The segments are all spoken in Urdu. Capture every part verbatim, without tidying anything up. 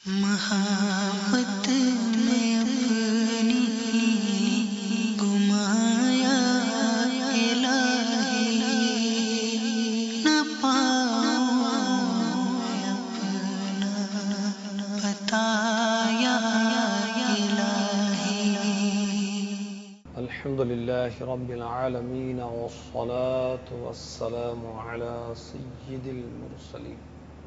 محبت میں اپنی گمایا الہی، نہ پاؤں اپنا بتایا الہی۔ الحمد للہ رب العالمین والصلاة والسلام علی سید المرسلین،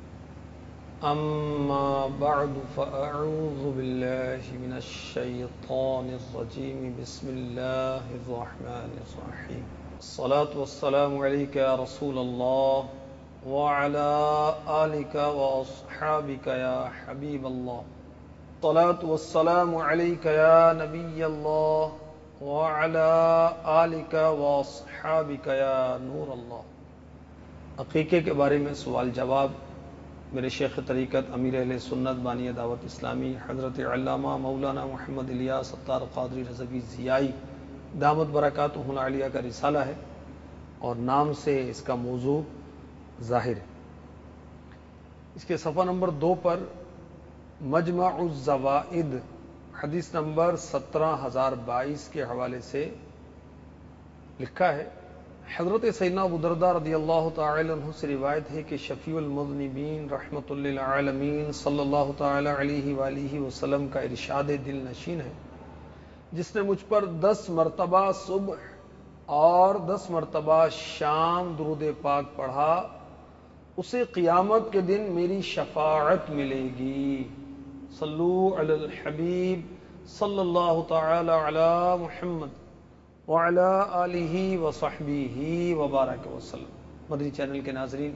اما بعد فاعوذ باللہ من الشیطان الرجیم، بسم اللہ الرحمن الرحیم۔ الصلاة والسلام علیک یا رسول اللہ وعلی آلک واصحابک یا حبیب اللہ، الصلاة والسلام علیک یا نبی اللہ وعلی آلک واصحابک یا نور اللہ۔ عقیقے کے بارے میں سوال جواب میرے شیخ طریقت امیر اہل سنت بانی دعوت اسلامی حضرت علامہ مولانا محمد الیاس ستار قادری رضوی ضیائی دامت برکاتہ العالیہ کا رسالہ ہے، اور نام سے اس کا موضوع ظاہر ہے۔ اس کے صفحہ نمبر دو پر مجمع الزوائد حدیث نمبر سترہ ہزار بائیس کے حوالے سے لکھا ہے، حضرت سیدنا ابو درداء رضی اللہ تعالی عنہ سے روایت ہے کہ شفیع المذنبین رحمۃ للعالمین صلی اللہ تعالی علیہ وآلہ وسلم کا ارشاد دل نشین ہے، جس نے مجھ پر دس مرتبہ صبح اور دس مرتبہ شام درود پاک پڑھا، اسے قیامت کے دن میری شفاعت ملے گی۔ صلو علی الحبیب صلی اللہ تعالی علی محمد وعلی آلہ وصحبہ وبارک وسلم۔ مدنی چینل کے ناظرین،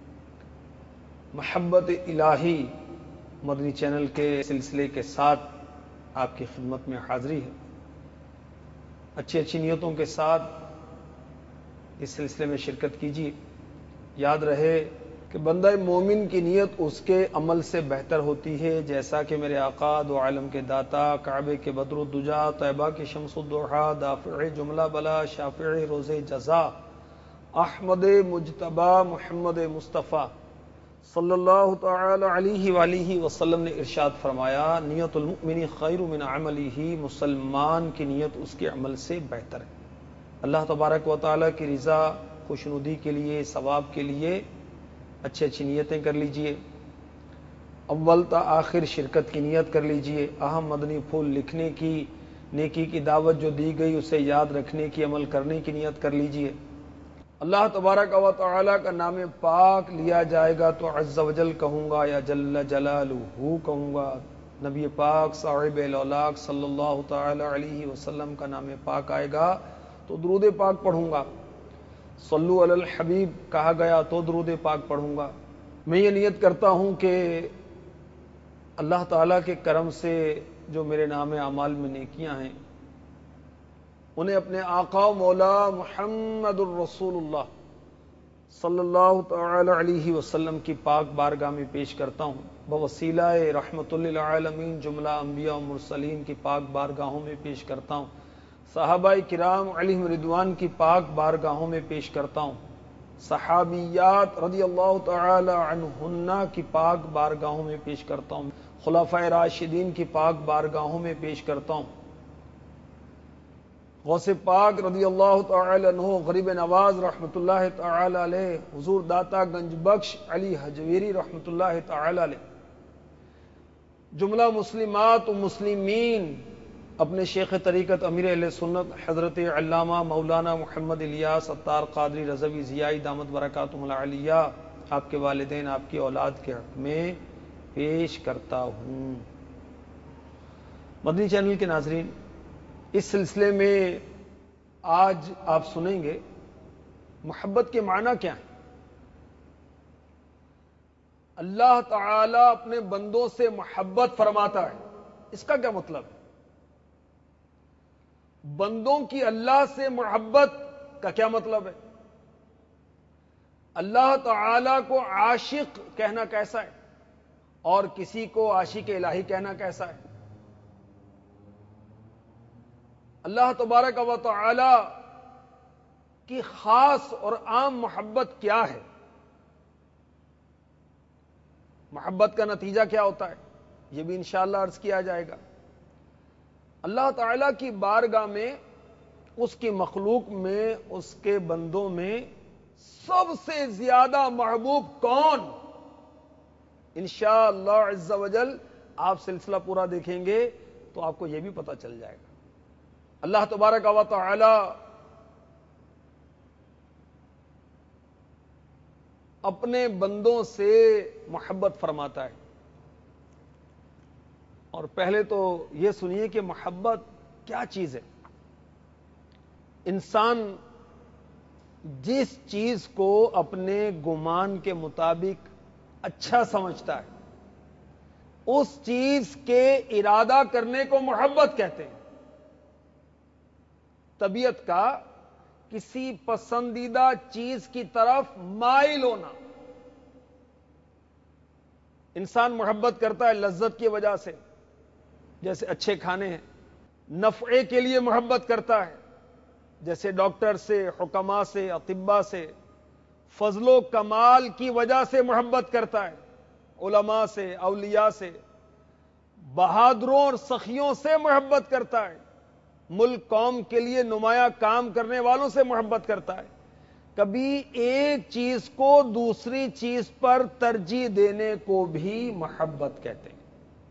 محبت الہی مدنی چینل کے سلسلے کے ساتھ آپ کی خدمت میں حاضری ہے۔ اچھی اچھی نیتوں کے ساتھ اس سلسلے میں شرکت کیجیے۔ یاد رہے کہ بندہ مومن کی نیت اس کے عمل سے بہتر ہوتی ہے، جیسا کہ میرے آقا دو عالم کے داتا، کعبے کے بدر الدجا، طیبہ کے شمس الضحا، دافع جملہ بلا، شافع روز جزا، احمد مجتبی محمد مصطفیٰ صلی اللہ تعالی علیہ وآلہ وسلم نے ارشاد فرمایا، نیت المؤمن خیر من عملہ، مسلمان کی نیت اس کے عمل سے بہتر ہے۔ اللہ تبارک و تعالی کی رضا خوشنودی کے لیے، ثواب کے لیے اچھی اچھی نیتیں کر لیجئے۔ اول تا آخر شرکت کی نیت کر لیجئے۔ اہم مدنی پھول لکھنے کی، نیکی کی دعوت جو دی گئی اسے یاد رکھنے کی، عمل کرنے کی نیت کر لیجئے۔ اللہ تبارک و تعالی کا نام پاک لیا جائے گا تو عز و جل کہوں گا، یا جل جلالہ کہوں گا۔ نبی پاک صاحب الاولاق صلی اللہ تعالی علیہ وسلم کا نام پاک آئے گا تو درود پاک پڑھوں گا۔ صلو علی الحبیب کہا گیا تو درود پاک پڑھوں گا۔ میں یہ نیت کرتا ہوں کہ اللہ تعالیٰ کے کرم سے جو میرے نام اعمال میں نیکیاں ہیں، انہیں اپنے آقا و مولا محمد الرسول اللہ صلی اللہ تعالی علیہ وسلم کی پاک بارگاہ میں پیش کرتا ہوں، بوسیلہ رحمت للعالمین جملہ انبیاء و مرسلین کی پاک بارگاہوں میں پیش کرتا ہوں، صحابہ کرام علیہم رضوان کی پاک بارگاہوں میں پیش کرتا ہوں، صحابیات رضی اللہ تعالی عنہن کی پاک بارگاہوں میں پیش کرتا ہوں، خلفائے راشدین کی پاک بارگاہوں میں پیش کرتا ہوں، غوث پاک رضی اللہ تعالی عنہ، غریب نواز رحمت اللہ تعالی علیہ، حضور داتا گنج بخش علی حجویری رحمت اللہ تعالی علیہ، جملہ مسلمات و مسلمین، اپنے شیخ طریقت امیر اہل سنت حضرت علامہ مولانا محمد الیاس ستار قادری رضوی ضیائی دامت برکاتہ العالیہ، آپ کے والدین، آپ کی اولاد کے حق میں پیش کرتا ہوں۔ مدنی چینل کے ناظرین، اس سلسلے میں آج آپ سنیں گے محبت کے معنی کیا ہیں۔ اللہ تعالی اپنے بندوں سے محبت فرماتا ہے، اس کا کیا مطلب ہے؟ بندوں کی اللہ سے محبت کا کیا مطلب ہے؟ اللہ تعالی کو عاشق کہنا کیسا ہے اور کسی کو عاشق الہی کہنا کیسا ہے؟ اللہ تبارک و تعالی کی خاص اور عام محبت کیا ہے؟ محبت کا نتیجہ کیا ہوتا ہے؟ یہ بھی انشاءاللہ عرض کیا جائے گا۔ اللہ تعالیٰ کی بارگاہ میں، اس کی مخلوق میں، اس کے بندوں میں سب سے زیادہ محبوب کون؟ انشاءاللہ عز و جل آپ سلسلہ پورا دیکھیں گے تو آپ کو یہ بھی پتہ چل جائے گا۔ اللہ تبارک و تعالی اپنے بندوں سے محبت فرماتا ہے، اور پہلے تو یہ سنیے کہ محبت کیا چیز ہے۔ انسان جس چیز کو اپنے گمان کے مطابق اچھا سمجھتا ہے، اس چیز کے ارادہ کرنے کو محبت کہتے ہیں۔ طبیعت کا کسی پسندیدہ چیز کی طرف مائل ہونا۔ انسان محبت کرتا ہے لذت کی وجہ سے، جیسے اچھے کھانے ہیں، نفع کے لیے محبت کرتا ہے، جیسے ڈاکٹر سے، حکماء سے، اطباء سے، فضل و کمال کی وجہ سے محبت کرتا ہے، علماء سے، اولیاء سے، بہادروں اور سخیوں سے محبت کرتا ہے، ملک قوم کے لیے نمایاں کام کرنے والوں سے محبت کرتا ہے۔ کبھی ایک چیز کو دوسری چیز پر ترجیح دینے کو بھی محبت کہتے ہیں۔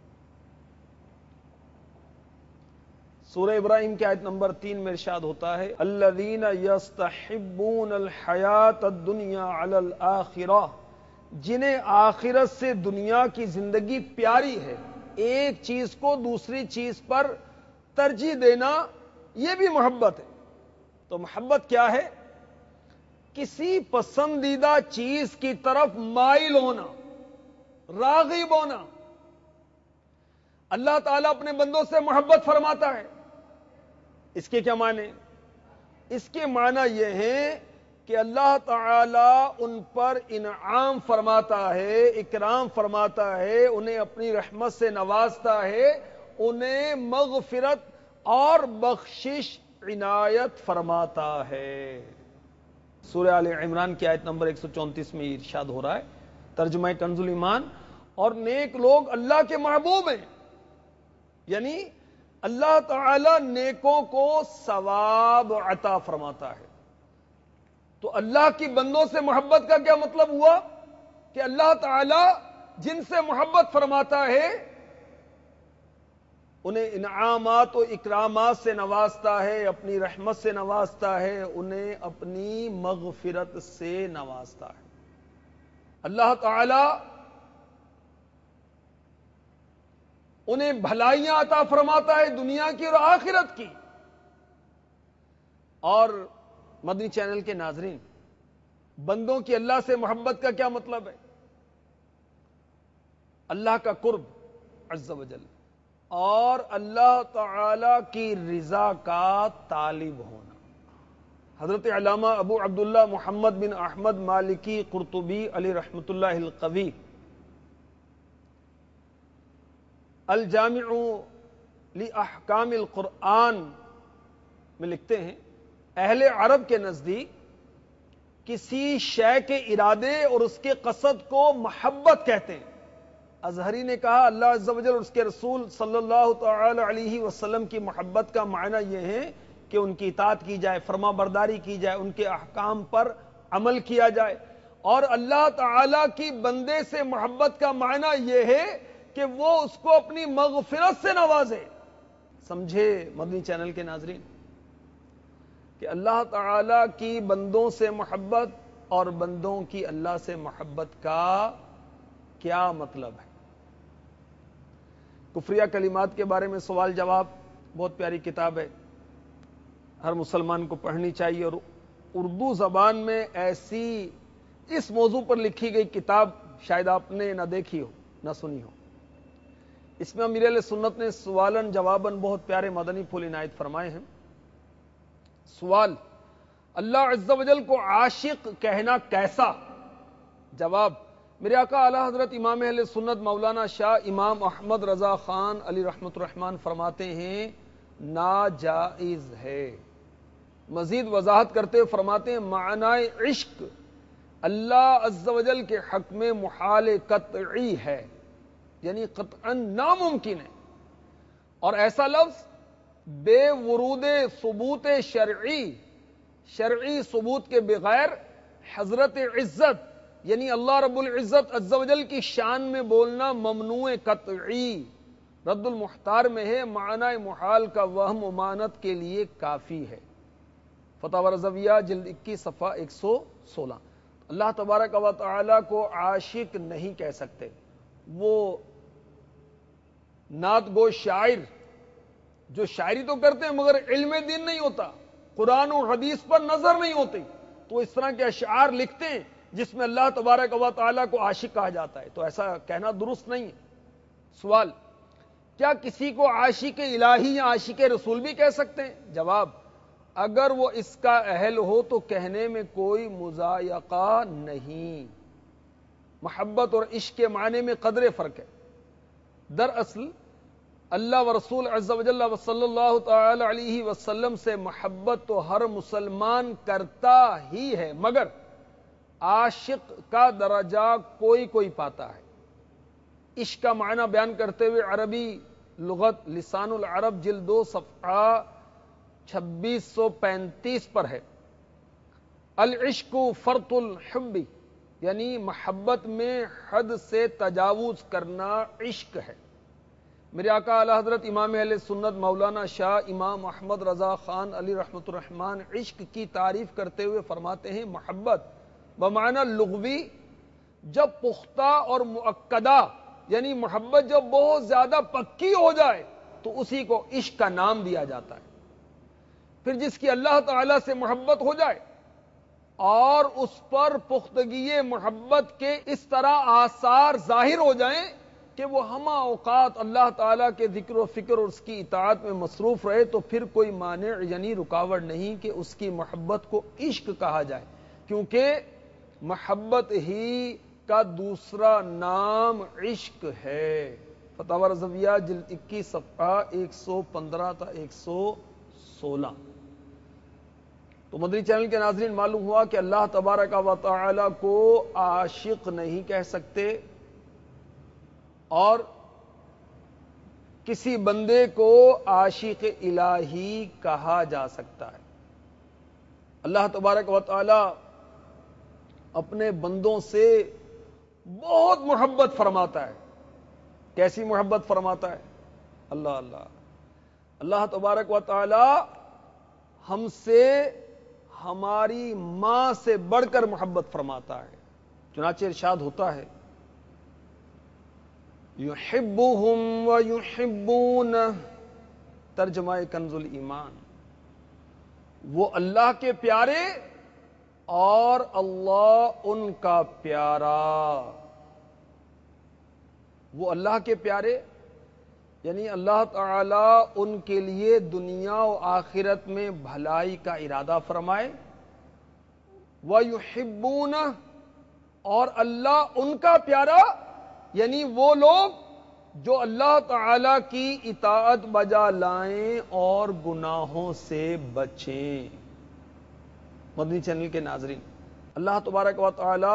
سورہ ابراہیم کی آیت نمبر تین میں ارشاد ہوتا ہے، الذین یستحبون الحیات الدنیا علی الآخرہ، جنہیں آخرت سے دنیا کی زندگی پیاری ہے، ایک چیز کو دوسری چیز پر ترجیح دینا یہ بھی محبت ہے۔ تو محبت کیا ہے؟ کسی پسندیدہ چیز کی طرف مائل ہونا، راغب ہونا۔ اللہ تعالیٰ اپنے بندوں سے محبت فرماتا ہے، اس کے کیا معنی؟ اس کے معنی یہ ہیں کہ اللہ تعالیٰ ان پر انعام فرماتا ہے، اکرام فرماتا ہے، انہیں اپنی رحمت سے نوازتا ہے، انہیں مغفرت اور بخشش عنایت فرماتا ہے۔ سورہ آل عمران کی آیت نمبر ایک سو چونتیس میں ارشاد ہو رہا ہے، ترجمہ کنز الایمان، اور نیک لوگ اللہ کے محبوب ہیں، یعنی اللہ تعالی نیکوں کو ثواب عطا فرماتا ہے۔ تو اللہ کی بندوں سے محبت کا کیا مطلب ہوا؟ کہ اللہ تعالی جن سے محبت فرماتا ہے انہیں انعامات و اکرامات سے نوازتا ہے، اپنی رحمت سے نوازتا ہے، انہیں اپنی مغفرت سے نوازتا ہے۔ اللہ تعالی انہیں بھلائیاں عطا فرماتا ہے دنیا کی اور آخرت کی۔ اور مدنی چینل کے ناظرین، بندوں کی اللہ سے محبت کا کیا مطلب ہے؟ اللہ کا قرب عز و جل اور اللہ تعالی کی رضا کا طالب ہونا۔ حضرت علامہ ابو عبداللہ محمد بن احمد مالکی قرطبی علی رحمت اللہ القوی الجامع لاحکام القرآن میں لکھتے ہیں، اہل عرب کے نزدیک کسی شے کے ارادے اور اس کے قصد کو محبت کہتے ہیں۔ ازہری نے کہا اللہ عز و جل اور اس کے رسول صلی اللہ تعالی علیہ وسلم کی محبت کا معنی یہ ہے کہ ان کی اطاعت کی جائے، فرما برداری کی جائے، ان کے احکام پر عمل کیا جائے۔ اور اللہ تعالی کی بندے سے محبت کا معنی یہ ہے کہ وہ اس کو اپنی مغفرت سے نوازے۔ سمجھے مدنی چینل کے ناظرین کہ اللہ تعالی کی بندوں سے محبت اور بندوں کی اللہ سے محبت کا کیا مطلب ہے۔ کفریہ کلمات کے بارے میں سوال جواب بہت پیاری کتاب ہے، ہر مسلمان کو پڑھنی چاہیے، اور اردو زبان میں ایسی اس موضوع پر لکھی گئی کتاب شاید آپ نے نہ دیکھی ہو نہ سنی ہو۔ اس میں امیر اہل سنت نے سوالن جواباً بہت پیارے مدنی پھول عنایت فرمائے ہیں۔ سوال، اللہ عز و جل کو عاشق کہنا کیسا؟ جواب، میرے آقا اعلی حضرت امام اہل سنت مولانا شاہ امام احمد رضا خان علی رحمت الرحمن فرماتے ہیں ناجائز ہے۔ مزید وضاحت کرتے ہوئے فرماتے ہیں معنی عشق اللہ عز و جل کے حق میں محال قطعی ہے، یعنی قطعاً ناممکن ہے. اور ایسا لفظ بے ورود ثبوت شرعی شرعی ثبوت کے بغیر حضرت عزت یعنی اللہ رب العزت عز و جل کی شان میں بولنا ممنوع قطعی. رد المحتار میں ہے معنی محال کا وہم امانت کے لیے کافی ہے. فتح رضویہ جلد اکیس صفحہ ایک سو سولہ. اللہ تبارک و تعالی کو عاشق نہیں کہہ سکتے. وہ نعت گو شاعر جو شاعری تو کرتے ہیں مگر علم دین نہیں ہوتا, قرآن و حدیث پر نظر نہیں ہوتی, تو اس طرح کے اشعار لکھتے ہیں جس میں اللہ تبارک و تعالی کو عاشق کہا جاتا ہے. تو ایسا کہنا درست نہیں ہے. سوال, کیا کسی کو عاشق الہی یا عاشق رسول بھی کہہ سکتے ہیں؟ جواب, اگر وہ اس کا اہل ہو تو کہنے میں کوئی مضایقہ نہیں. محبت اور عشق کے معنی میں قدر فرق ہے. دراصل اللہ و رسول عز و جل و صلی اللہ تعالی علیہ وسلم سے محبت تو ہر مسلمان کرتا ہی ہے, مگر عاشق کا درجہ کوئی کوئی پاتا ہے. عشق کا معنی بیان کرتے ہوئے عربی لغت لسان العرب جلد دو صفحہ چھبیس سو پینتیس پر ہے. العشق فرط الحب یعنی محبت میں حد سے تجاوز کرنا عشق ہے. میرے آقا اعلی حضرت امام اہل سنت مولانا شاہ امام احمد رضا خان علی رحمۃ الرحمن عشق کی تعریف کرتے ہوئے فرماتے ہیں, محبت بمعنی لغوی جب پختہ اور مؤکدہ یعنی محبت جب بہت زیادہ پکی ہو جائے تو اسی کو عشق کا نام دیا جاتا ہے. پھر جس کی اللہ تعالی سے محبت ہو جائے اور اس پر پختگی محبت کے اس طرح آثار ظاہر ہو جائیں کہ وہ ہمہ اوقات اللہ تعالیٰ کے ذکر و فکر اور اس کی اطاعت میں مصروف رہے, تو پھر کوئی مانع یعنی رکاوٹ نہیں کہ اس کی محبت کو عشق کہا جائے, کیونکہ محبت ہی کا دوسرا نام عشق ہے. فتح رضویہ جلد اکیس صفحہ ایک سو پندرہ تا ایک سو سولہ. تو مدنی چینل کے ناظرین, معلوم ہوا کہ اللہ تبارک و تعالی کو عاشق نہیں کہہ سکتے اور کسی بندے کو عاشق الہی کہا جا سکتا ہے. اللہ تبارک و تعالی اپنے بندوں سے بہت محبت فرماتا ہے. کیسی محبت فرماتا ہے؟ اللہ اللہ اللہ تبارک و تعالی ہم سے ہماری ماں سے بڑھ کر محبت فرماتا ہے. چنانچہ ارشاد ہوتا ہے, یحبہم ویحبون, ترجمہ کنز الایمان, وہ اللہ کے پیارے اور اللہ ان کا پیارا. وہ اللہ کے پیارے یعنی اللہ تعالی ان کے لیے دنیا و آخرت میں بھلائی کا ارادہ فرمائے. وَيُحِبُّونَ, اور اللہ ان کا پیارا یعنی وہ لوگ جو اللہ تعالی کی اطاعت بجا لائیں اور گناہوں سے بچیں. مدنی چینل کے ناظرین, اللہ تبارک و تعالی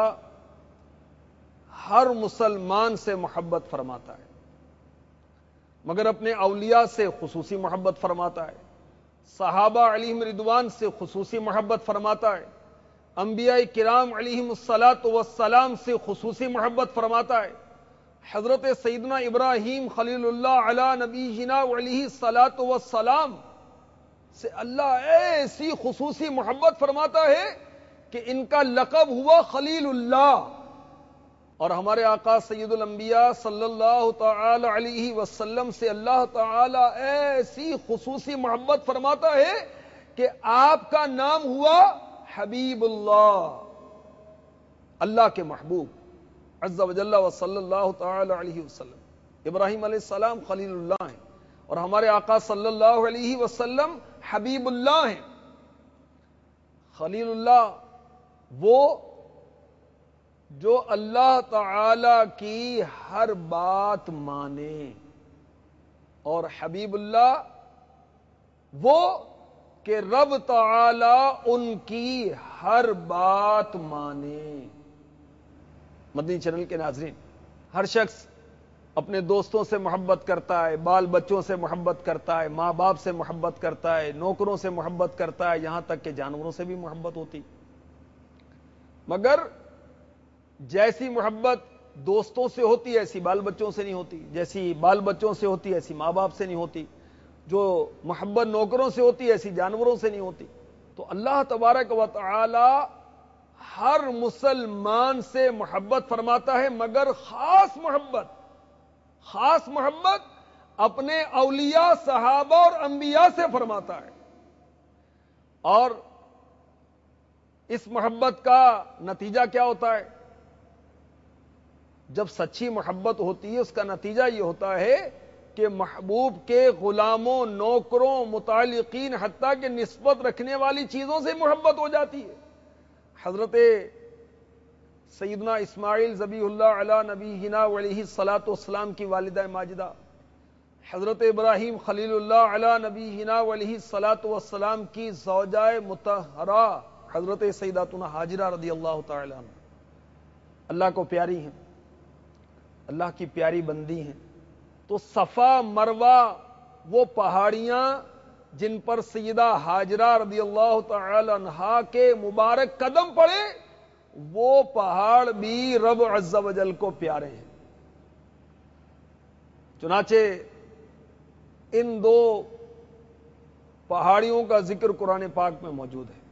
ہر مسلمان سے محبت فرماتا ہے, مگر اپنے اولیاء سے خصوصی محبت فرماتا ہے. صحابہ علیہم رضوان سے خصوصی محبت فرماتا ہے. انبیاء کرام علیہم الصلاۃ والسلام سے خصوصی محبت فرماتا ہے. حضرت سیدنا ابراہیم خلیل اللہ علی نبینا علیہ الصلاۃ والسلام سے اللہ ایسی خصوصی محبت فرماتا ہے کہ ان کا لقب ہوا خلیل اللہ. اور ہمارے آقا سید الانبیاء صلی اللہ تعالی علیہ وسلم سے اللہ تعالی ایسی خصوصی محبت فرماتا ہے کہ آپ کا نام ہوا حبیب اللہ, اللہ کے محبوب عز و جل و صلی اللہ تعالی علیہ وسلم. ابراہیم علیہ السلام خلیل اللہ ہیں اور ہمارے آقا صلی اللہ علیہ وسلم حبیب اللہ ہیں. خلیل اللہ وہ جو اللہ تعالی کی ہر بات مانے, اور حبیب اللہ وہ کہ رب تعالی ان کی ہر بات مانے. مدنی چینل کے ناظرین, ہر شخص اپنے دوستوں سے محبت کرتا ہے، بال بچوں سے محبت کرتا ہے، ماں باپ سے محبت کرتا ہے، نوکروں سے محبت کرتا ہے، یہاں تک کہ جانوروں سے بھی محبت ہوتی، مگر جیسی محبت دوستوں سے ہوتی ہے ایسی بال بچوں سے نہیں ہوتی، جیسی بال بچوں سے ہوتی ہے ایسی ماں باپ سے نہیں ہوتی، جو محبت نوکروں سے ہوتی ہے ایسی جانوروں سے نہیں ہوتی۔ تو اللہ تبارک و تعالی ہر مسلمان سے محبت فرماتا ہے، مگر خاص محبت خاص محبت اپنے اولیاء، صحابہ اور انبیاء سے فرماتا ہے۔ اور اس محبت کا نتیجہ کیا ہوتا ہے؟ جب سچی محبت ہوتی ہے اس کا نتیجہ یہ ہوتا ہے کہ محبوب کے غلاموں، نوکروں، متعلقین، حتیٰ کہ نسبت رکھنے والی چیزوں سے محبت ہو جاتی ہے۔ حضرت سیدنا اسماعیل ذبیح اللہ علی نبینا علیہ الصلاۃ والسلام کی والدہ ماجدہ، حضرت ابراہیم خلیل اللہ علی نبینا علیہ الصلاۃ والسلام کی زوجہ مطہرہ حضرت سیداتنا ہاجرہ رضی اللہ تعالی عنہ اللہ کو پیاری ہیں، اللہ کی پیاری بندی ہیں۔ تو صفا مروہ وہ پہاڑیاں جن پر سیدہ ہاجرہ رضی اللہ تعالی عنہا کے مبارک قدم پڑے، وہ پہاڑ بھی رب عز و جل کو پیارے ہیں۔ چنانچہ ان دو پہاڑیوں کا ذکر قرآن پاک میں موجود ہے،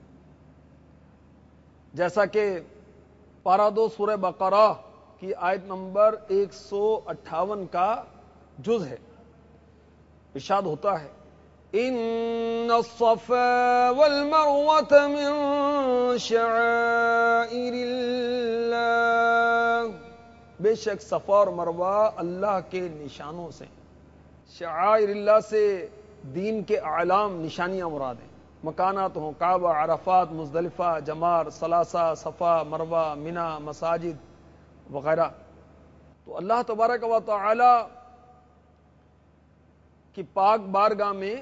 جیسا کہ پارہ دو سورہ بقرہ کی آیت نمبر ایک سو اٹھاون کا جز ہے۔ ارشاد ہوتا ہے ان الصفا والمروة من شعائر اللہ، بے شک صفا اور مروہ اللہ کے نشانوں سے، شعائر اللہ سے دین کے اعلام، نشانیاں مراد ہیں، مکانات ہوں کعبہ، عرفات، مزدلفہ، جمار، ثلاثہ، صفا، مروہ، منی، مساجد وغیرہ۔ تو اللہ تبارک و تعالی کی پاک بارگاہ میں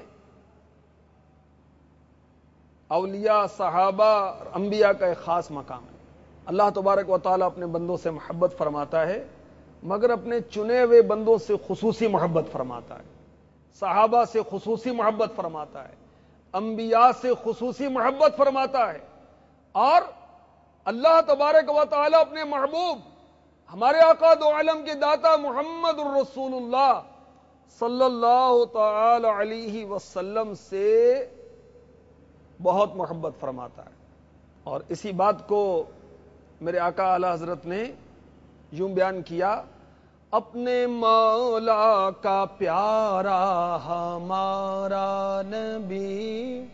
اولیاء، صحابہ اور انبیاء کا ایک خاص مقام ہے۔ اللہ تبارک و تعالی اپنے بندوں سے محبت فرماتا ہے، مگر اپنے چنے ہوئے بندوں سے خصوصی محبت فرماتا ہے۔ صحابہ سے خصوصی محبت فرماتا ہے، انبیاء سے خصوصی محبت فرماتا ہے، اور اللہ تبارک و تعالی اپنے محبوب ہمارے آقا دو عالم کے داتا محمد الرسول اللہ صلی اللہ تعالی علیہ وسلم سے بہت محبت فرماتا ہے۔ اور اسی بات کو میرے آقا اعلی حضرت نے یوں بیان کیا، اپنے مولا کا پیارا ہمارا نبی،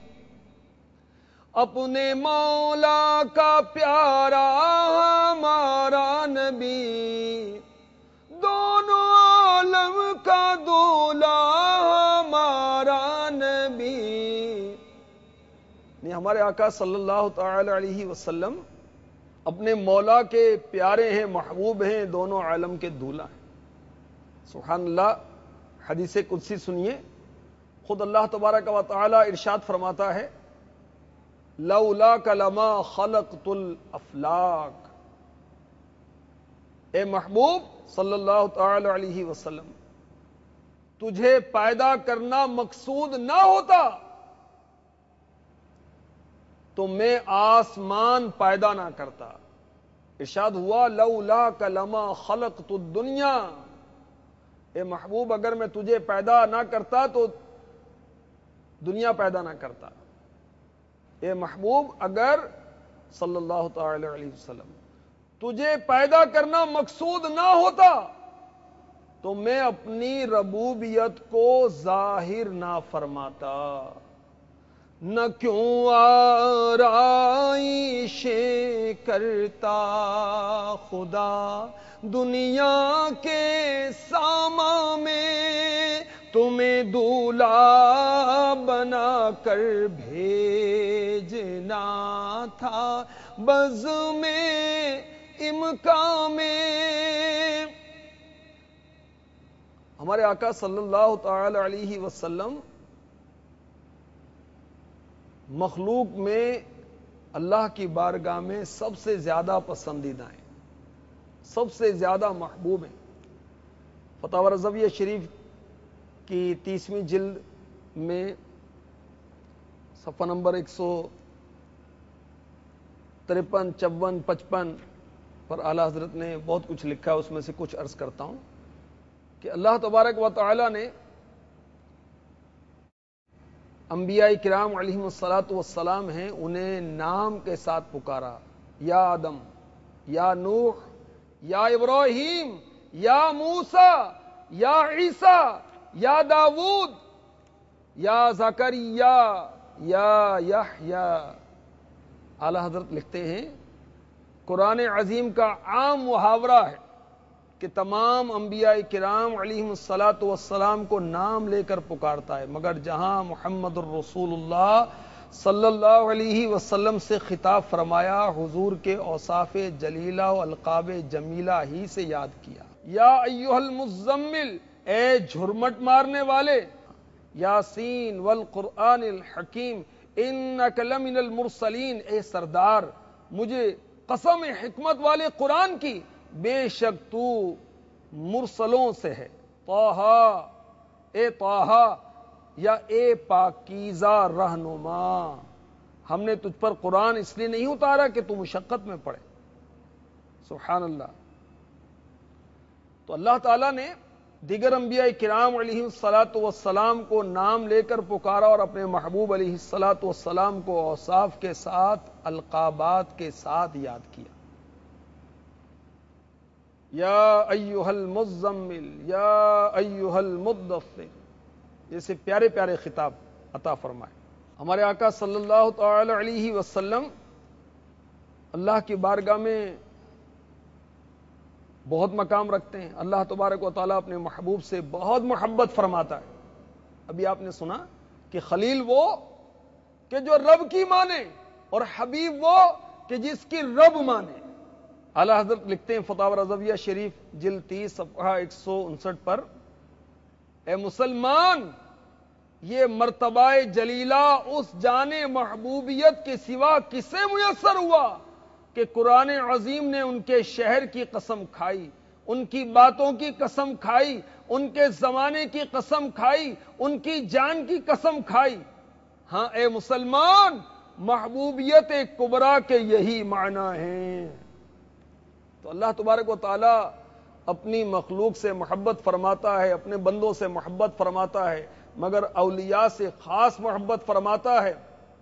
اپنے مولا کا پیارا ہمارا نبی، دونوں عالم کا دولا ہمارا نبی۔ نہیں، ہمارے آقا صلی اللہ تعالی علیہ وسلم اپنے مولا کے پیارے ہیں، محبوب ہیں، دونوں عالم کے دولا ہیں۔ سبحان اللہ۔ حدیث قدسی سنیے، خود اللہ تبارک و تعالی ارشاد فرماتا ہے لولاک لما خلقت الافلاک، اے محبوب صلی اللہ تعالی علیہ وسلم، تجھے پیدا کرنا مقصود نہ ہوتا تو میں آسمان پیدا نہ کرتا۔ ارشاد ہوا لولاک لما خلقت الدنیا، اے محبوب اگر میں تجھے پیدا نہ کرتا تو دنیا پیدا نہ کرتا۔ اے محبوب اگر صلی اللہ تعالی علیہ وسلم تجھے پیدا کرنا مقصود نہ ہوتا تو میں اپنی ربوبیت کو ظاہر نہ فرماتا، نہ کیوں آرائشیں کرتا خدا دنیا کے ساما میں، تمہیں دولہا بنا کر بھیجنا تھا بزم امکان میں۔ ہمارے آقا صلی اللہ تعالی علیہ وسلم مخلوق میں اللہ کی بارگاہ میں سب سے زیادہ پسندیدہ ہیں، سب سے زیادہ محبوب ہیں۔ فتاوی رضویہ شریف کی تیسویں جلد میں صفحہ نمبر ایک سو ترپن چون پچپن پر اعلیٰ حضرت نے بہت کچھ لکھا ہے، اس میں سے کچھ عرض کرتا ہوں کہ اللہ تبارک و تعالی نے انبیاء کرام علیہم الصلاۃ والسلام ہیں، انہیں نام کے ساتھ پکارا، یا آدم، یا نوح، یا ابراہیم، یا موسیٰ، یا عیسیٰ، یا داود، یا زکریا، یا یحییٰ۔ اعلیٰ حضرت لکھتے ہیں قرآن عظیم کا عام محاورہ ہے کہ تمام انبیاء کرام علیہم الصلاۃ والسلام کو نام لے کر پکارتا ہے، مگر جہاں محمد الرسول اللہ صلی اللہ علیہ وسلم سے خطاب فرمایا، حضور کے اوصاف جلیلہ و القاب جمیلہ ہی سے یاد کیا۔ یا ایھا المزمل، اے جھرمٹ مارنے والے، یاسین والقرآن الحکیم انک لمن المرسلین، اے سردار مجھے قسم حکمت والے قرآن کی، بے شک تو مرسلوں سے ہے۔ طٰہٰ، اے طٰہٰ، یا اے پاکیزہ رہنما، ہم نے تجھ پر قرآن اس لیے نہیں اتارا کہ تو مشقت میں پڑے۔ سبحان اللہ۔ تو اللہ تعالیٰ نے دیگر انبیاء کرام علیہ الصلاۃ والسلام کو نام لے کر پکارا اور اپنے محبوب علیہ الصلاۃ والسلام کو اوصاف کے ساتھ، القابات کے ساتھ یاد کیا۔ یا ایھا المزمل، یا ایھا المدثر، جیسے پیارے پیارے خطاب عطا فرمائے۔ ہمارے آقا صلی اللہ تعالی علیہ وسلم اللہ کی بارگاہ میں بہت مقام رکھتے ہیں۔ اللہ تبارک و تعالیٰ اپنے محبوب سے بہت محبت فرماتا ہے۔ ابھی آپ نے سنا کہ خلیل وہ کہ جو رب کی مانے، اور حبیب وہ کہ جس کی رب مانے۔ اعلیٰ حضرت لکھتے ہیں فتاوی رضویہ شریف جلد تیس صفحہ ایک سو انسٹھ پر، اے مسلمان، یہ مرتبہ جلیلہ اس جان محبوبیت کے سوا کسے میسر ہوا کہ قرآن عظیم نے ان کے شہر کی قسم کھائی، ان کی باتوں کی قسم کھائی، ان کے زمانے کی قسم کھائی، ان کی جان کی قسم کھائی۔ ہاں اے مسلمان، محبوبیت کبریٰ کے یہی معنی ہیں۔ تو اللہ تبارک و تعالی اپنی مخلوق سے محبت فرماتا ہے، اپنے بندوں سے محبت فرماتا ہے، مگر اولیاء سے خاص محبت فرماتا ہے،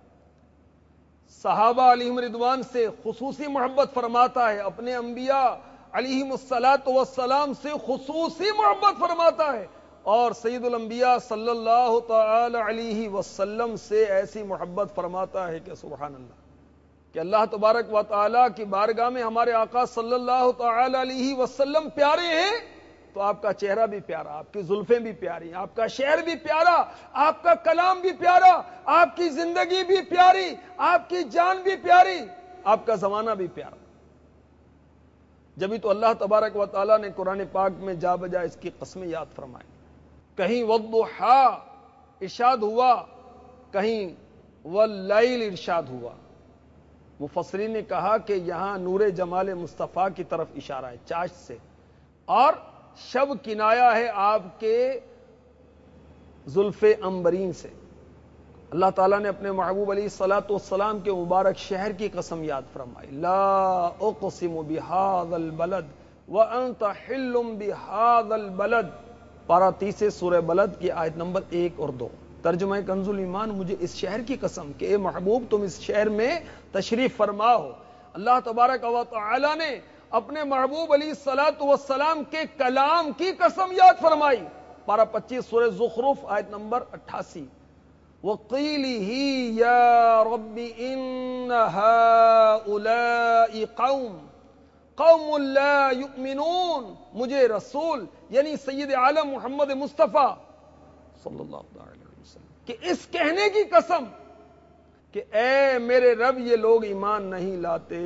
صحابہ علیہم رضوان سے خصوصی محبت فرماتا ہے، اپنے انبیاء علیہم الصلاۃ والسلام سے خصوصی محبت فرماتا ہے، اور سید الانبیاء صلی اللہ تعالی علیہ وسلم سے ایسی محبت فرماتا ہے کہ سبحان اللہ، کہ اللہ تبارک و تعالی کی بارگاہ میں ہمارے آقا صلی اللہ تعالی علیہ وسلم پیارے ہیں تو آپ کا چہرہ بھی پیارا، آپ کی زلفیں بھی پیاری، آپ کا شعر بھی پیارا، آپ کا کلام بھی پیارا، آپ کی زندگی بھی پیاری، آپ کی جان بھی پیاری، آپ کا زمانہ بھی پیارا۔ جبھی تو اللہ تبارک و تعالیٰ نے قرآن پاک میں جا بجا اس کی قسمیں یاد فرمائی۔ کہیں والضحیٰ ارشاد ہوا، کہیں واللیل ارشاد ہوا۔ مفسرین نے کہا کہ یہاں نور جمال مصطفیٰ کی طرف اشارہ ہے، چاشت سے، اور شب کنایا ہے آپ کے زلف عنبرین سے۔ اللہ تعالیٰ نے اپنے محبوب علیہ الصلاۃ والسلام کے مبارک شہر کی قسم یاد فرمائی، لا اقسم بہذا البلد وانت حل بہذا البلد، پارہ تیسرے سورہ بلد کی آیت نمبر ایک اور دو۔ ترجمہ کنز الایمان، مجھے اس شہر کی قسم کہ اے محبوب تم اس شہر میں تشریف فرما ہو۔ اللہ تبارک و تعالی نے اپنے محبوب علیہ الصلاۃ والسلام کے کلام کی قسم یاد فرمائی، پارہ پچیس سورہ زخرف آیت نمبر اٹھاسی، وَقِيلِهِ يَا رَبِّ إِنَّ هَؤُلَاءِ قَوْمٌ قَوْمٌ لَا يُؤْمِنُونَ، مجھے رسول یعنی سید عالم محمد مصطفیٰ صلی اللہ علیہ وسلم کہ اس کہنے کی قسم کہ اے میرے رب یہ لوگ ایمان نہیں لاتے۔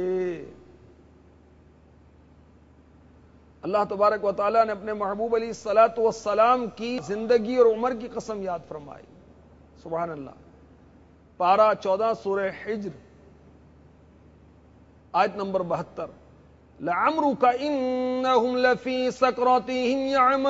اللہ تبارک و تعالیٰ نے اپنے محبوب علیہ الصلاۃ والسلام کی زندگی اور عمر کی قسم یاد فرمائی، سبحان اللہ، پارہ چودہ سورہ حجر آیت نمبر بہتر، لعمرک انہم لفی سکرتہم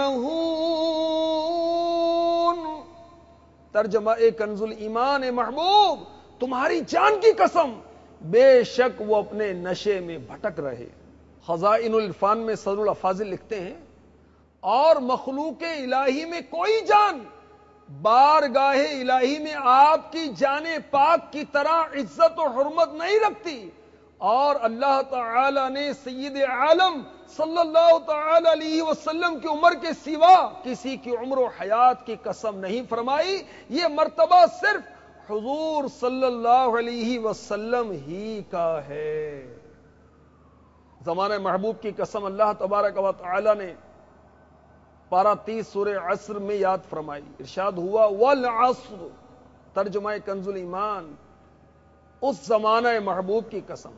یعمہون. ترجمہ کنز الایمان محبوب، تمہاری جان کی قسم بے شک وہ اپنے نشے میں بھٹک رہے. خزائن العرفان میں صدر الافاضل لکھتے ہیں اور مخلوق الہی میں کوئی جان بارگاہ الہی میں آپ کی جان پاک کی طرح عزت و حرمت نہیں رکھتی، اور اللہ تعالی نے سید عالم صلی اللہ تعالی علیہ وسلم کی عمر کے سوا کسی کی عمر و حیات کی قسم نہیں فرمائی. یہ مرتبہ صرف حضور صلی اللہ علیہ وسلم ہی کا ہے. زمانہ محبوب کی قسم اللہ تبارک و تعالی نے پارہ تیس سورہ عصر میں یاد فرمائی. ارشاد ہوا والعصر. ترجمہ کنز الایمان، اس زمانہ محبوب کی قسم.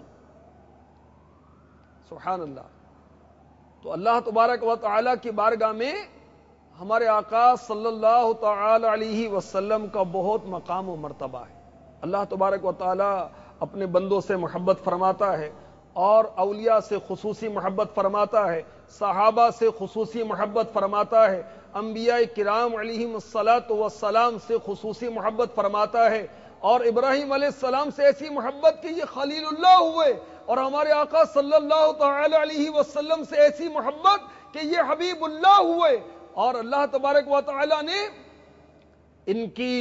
سبحان اللہ. تو اللہ تبارک و تعالی کی بارگاہ میں ہمارے آقا صلی اللہ تعالی علیہ وسلم کا بہت مقام و مرتبہ ہے. اللہ تبارک و تعالی اپنے بندوں سے محبت فرماتا ہے اور اولیاء سے خصوصی محبت فرماتا ہے، صحابہ سے خصوصی محبت فرماتا ہے، انبیاء کرام علیہم الصلاۃ والسلام سے خصوصی محبت فرماتا ہے، اور ابراہیم علیہ السلام سے ایسی محبت کہ یہ خلیل اللہ ہوئے، اور ہمارے آقا صلی اللہ تعالی علیہ وسلم سے ایسی محبت کہ یہ حبیب اللہ ہوئے. اور اللہ تبارک و تعالی نے ان کی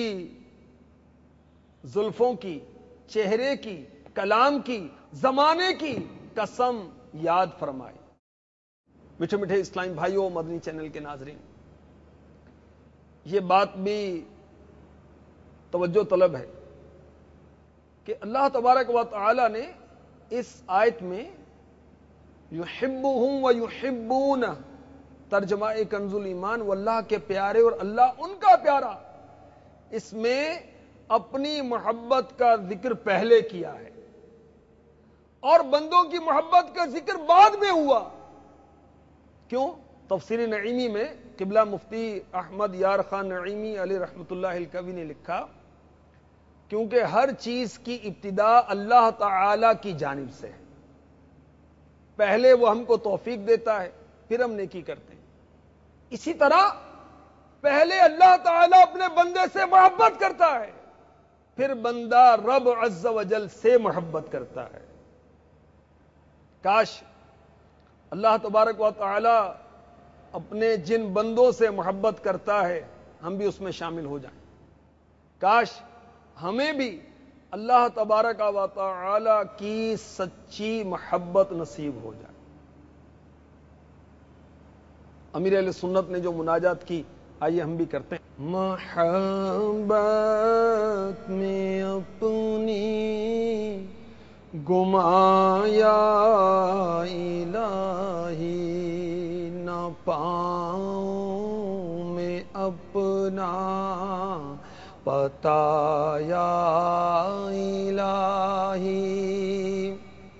زلفوں کی، چہرے کی، کلام کی، زمانے کی قسم یاد فرمائے. میٹھے میٹھے اسلامی بھائیوں، مدنی چینل کے ناظرین، یہ بات بھی توجہ طلب ہے کہ اللہ تبارک و تعالی نے اس آیت میں یحبہم و یحبونہ، ترجمہ کنز الایمان، واللہ کے پیارے اور اللہ ان کا پیارا، اس میں اپنی محبت کا ذکر پہلے کیا ہے اور بندوں کی محبت کا ذکر بعد میں ہوا. کیوں؟ تفسیر نعیمی میں قبلہ مفتی احمد یار خان نعیمی علیہ رحمۃ اللہ الکوی نے لکھا، کیونکہ ہر چیز کی ابتدا اللہ تعالی کی جانب سے ہے. پہلے وہ ہم کو توفیق دیتا ہے، پھر ہم نیکی کرتے ہیں. اسی طرح پہلے اللہ تعالی اپنے بندے سے محبت کرتا ہے، پھر بندہ رب عز و جل سے محبت کرتا ہے. کاش اللہ تبارک و تعالی اپنے جن بندوں سے محبت کرتا ہے ہم بھی اس میں شامل ہو جائیں. کاش ہمیں بھی اللہ تبارک و تعالی کی سچی محبت نصیب ہو جائے. امیر اہل سنت نے جو مناجات کی، آئیے ہم بھی کرتے ہیں. محبت میں اپنی گمایا الہی، نہ پاؤں میں اپنا بتایا الہی.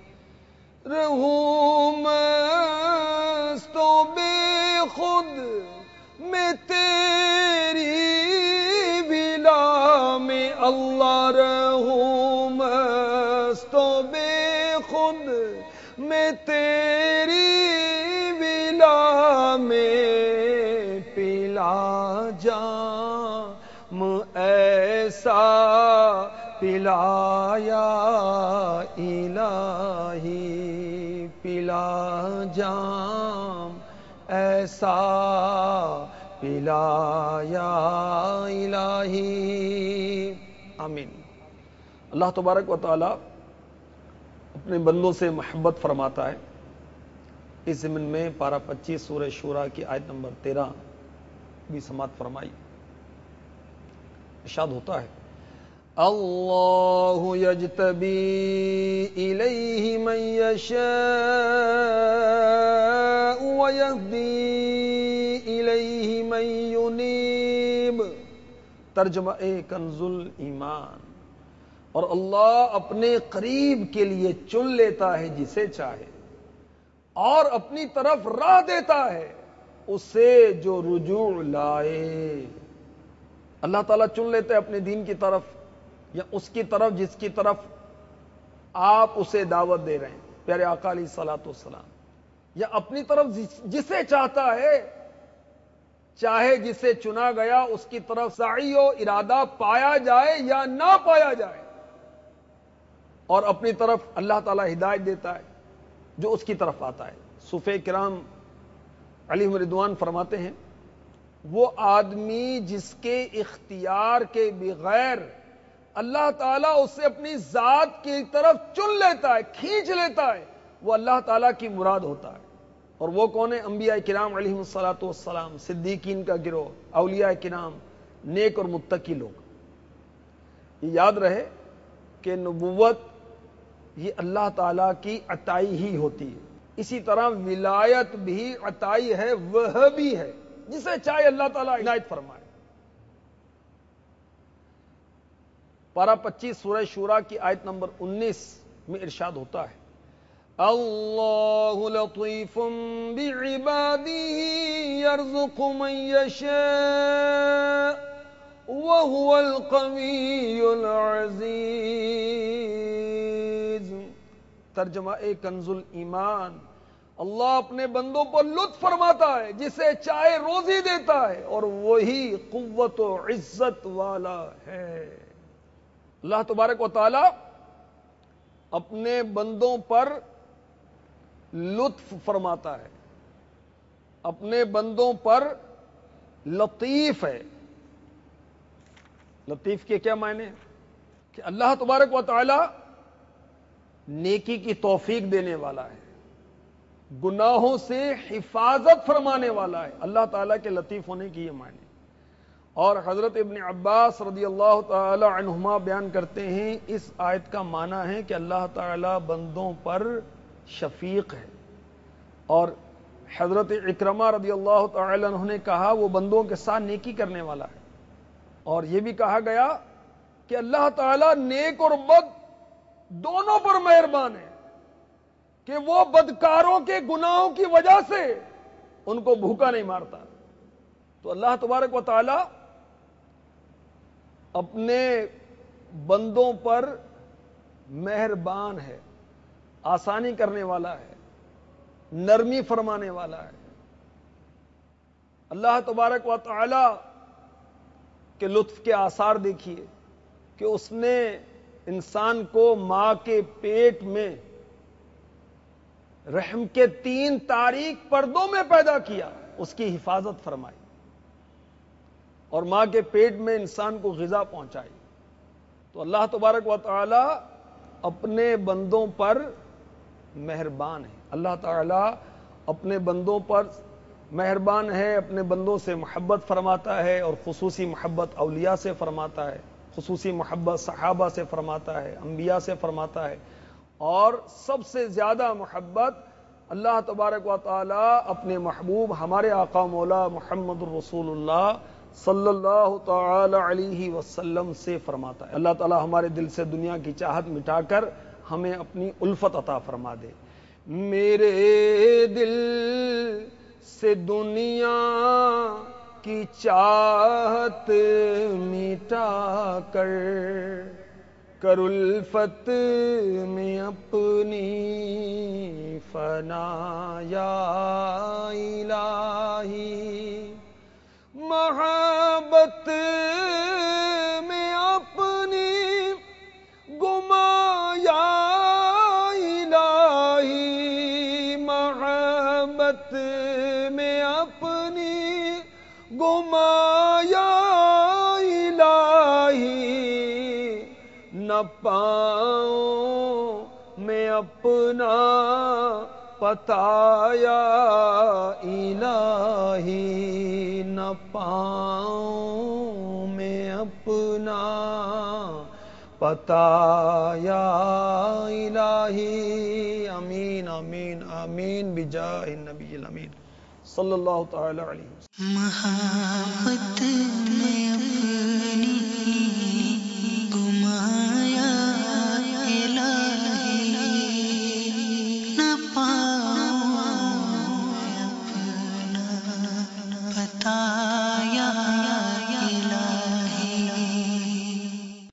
رہوں مست و بے خود میں تیری بلا میں اللہ، رہوں مست و بے خود میں تیری بلا میں، پلا جام ایسا پلایا الہی، پلا جام ایسا پلایا الہی. آمین. اللہ تبارک و تعالی اپنے بندوں سے محبت فرماتا ہے. اس ضمن میں پارہ پچیس سورہ شورى کی آیت نمبر تیرہ بھی سماعت فرمائی. ارشاد ہوتا ہے، اللہ یجتبی الیہ من یشاء ویہدی الیہ من ینیب. ترجمہ کنز الایمان. اور اللہ اپنے قریب کے لیے چن لیتا ہے جسے چاہے، اور اپنی طرف راہ دیتا ہے اسے جو رجوع لائے. اللہ تعالیٰ چن لیتے ہیں اپنے دین کی طرف، یا اس کی طرف جس کی طرف آپ اسے دعوت دے رہے ہیں. پیارے آقا علیہ الصلوۃ والسلام یا اپنی طرف جسے چاہتا ہے، چاہے جسے چنا گیا اس کی طرف سعی و ارادہ پایا جائے یا نہ پایا جائے، اور اپنی طرف اللہ تعالی ہدایت دیتا ہے جو اس کی طرف آتا ہے۔ صوفے کرام علیہم رضوان فرماتے ہیں وہ آدمی جس کے اختیار کے بغیر اللہ تعالیٰ اسے اپنی ذات کی طرف چن لیتا ہے، کھینچ لیتا ہے، وہ اللہ تعالیٰ کی مراد ہوتا ہے۔ اور وہ کون ہے؟ انبیاء کرام علیہم الصلاۃ والسلام، صدیقین کا گروہ، اولیاء کرام، نیک اور متقی لوگ۔ یہ یاد رہے کہ نبوت یہ اللہ تعالیٰ کی عطائی ہی ہوتی ہے، اسی طرح ولایت بھی عطائی ہے، وہ بھی ہے، جسے چاہے اللہ تعالیٰ عنایت فرمائے۔ پارہ پچیس سورہ شورى کی آیت نمبر انیس میں ارشاد ہوتا ہے اللہ لطیف بعبادہ یرزق من یشاء وهو القوی العزیز۔ ترجمہ کنز الایمان، اللہ اپنے بندوں پر لطف فرماتا ہے، جسے چاہے روزی دیتا ہے، اور وہی قوت و عزت والا ہے۔ اللہ تبارک و تعالی اپنے بندوں پر لطف فرماتا ہے، اپنے بندوں پر لطیف ہے۔ لطیف کے کیا معنی ہیں؟ کہ اللہ تبارک و تعالی نیکی کی توفیق دینے والا ہے، گناہوں سے حفاظت فرمانے والا ہے۔ اللہ تعالیٰ کے لطیف ہونے کی یہ معنی۔ اور حضرت ابن عباس رضی اللہ تعالی عنہما بیان کرتے ہیں اس آیت کا معنی ہے کہ اللہ تعالیٰ بندوں پر شفیق ہے، اور حضرت اکرمہ رضی اللہ تعالی عنہ نے کہا وہ بندوں کے ساتھ نیکی کرنے والا ہے۔ اور یہ بھی کہا گیا کہ اللہ تعالیٰ نیک اور بد دونوں پر مہربان ہے، کہ وہ بدکاروں کے گناہوں کی وجہ سے ان کو بھوکا نہیں مارتا۔ تو اللہ تبارک و تعالی اپنے بندوں پر مہربان ہے، آسانی کرنے والا ہے، نرمی فرمانے والا ہے۔ اللہ تبارک و تعالی کے لطف کے آثار دیکھیے کہ اس نے انسان کو ماں کے پیٹ میں رحم کے تین تاریک پردوں میں پیدا کیا، اس کی حفاظت فرمائی، اور ماں کے پیٹ میں انسان کو غذا پہنچائی۔ تو اللہ تبارک و تعالی اپنے بندوں پر مہربان ہے، اللہ تعالی اپنے بندوں پر مہربان ہے، اپنے بندوں سے محبت فرماتا ہے، اور خصوصی محبت اولیاء سے فرماتا ہے، خصوصی محبت صحابہ سے فرماتا ہے، انبیاء سے فرماتا ہے، اور سب سے زیادہ محبت اللہ تبارک و تعالی اپنے محبوب ہمارے آقا مولا محمد الرسول اللہ صلی اللہ تعالی علیہ وسلم سے فرماتا ہے۔ اللہ تعالی ہمارے دل سے دنیا کی چاہت مٹا کر ہمیں اپنی الفت عطا فرما دے۔ میرے دل سے دنیا کی چاہت مٹا کر کر الفت میں اپنی فنا یا الہی، محبت میں اپنی گما یا الہی، محبت میں اپنی گما یا الہی، نہ پاؤں میں اپنا پتہ یا الہی، نہ پاؤں میں اپنا پتہ یا الہی۔ آمین آمین آمین بجاہ النبی الامین صلی اللہ تعالی علیہ وسلم۔ محبت میں اپنی گما